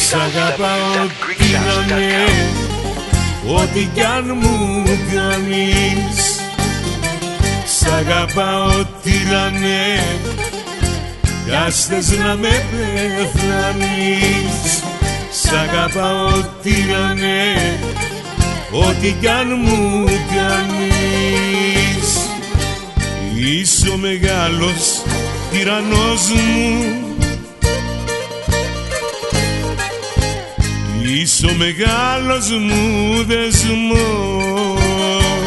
Σ' αγαπάω τυραννέ, ό,τι κι αν μου κάνεις. Σ' αγαπάω τυραννέ, κι ας θες να με πεθάνεις. Σ' αγαπάω τυραννέ, ό,τι κι αν μου κάνεις. Είσαι ο μεγάλος τυραννός μου, είσαι ο μεγάλος μου δεσμός.